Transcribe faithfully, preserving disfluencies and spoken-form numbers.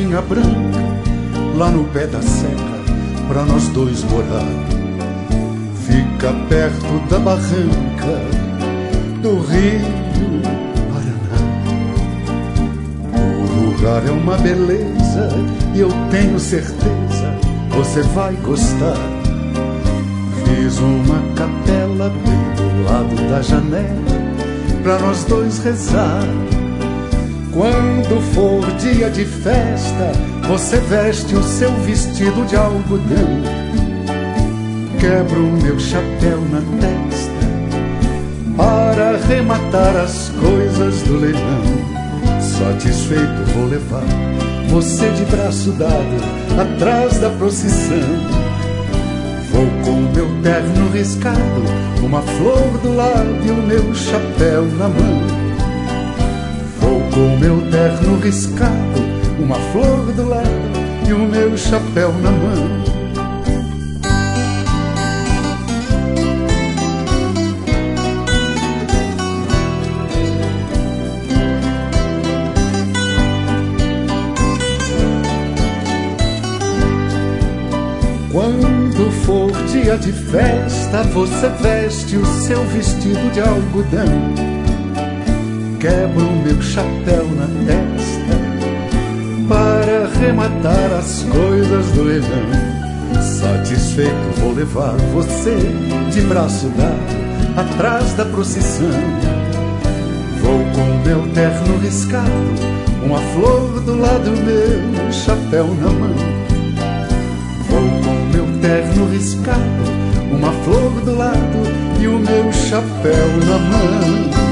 casinha branca lá no pé da serra pra nós dois morar. Fica perto da barranca do rio Paraná. O lugar é uma beleza e eu tenho certeza você vai gostar. Fiz uma capela bem do lado da janela pra nós dois rezar. Quando for dia de festa, você veste o seu vestido de algodão. Quebro o meu chapéu na testa para arrematar as coisas do leilão. Satisfeito vou levar você de braço dado atrás da procissão. Vou com meu terno riscado, uma flor do lado e o meu chapéu na mão. Vou com meu terno riscado, uma flor do lado e o meu chapéu na mão. Quando for dia de festa, você veste o seu vestido de algodão. Quebro o meu chapéu na testa para arrematar as coisas do leilão. Satisfeito vou levar você de braço dado atrás da procissão. Vou com meu terno riscado, uma flor do lado, meu chapéu na mão. Vou com meu terno riscado, uma flor do lado e o meu chapéu na mão.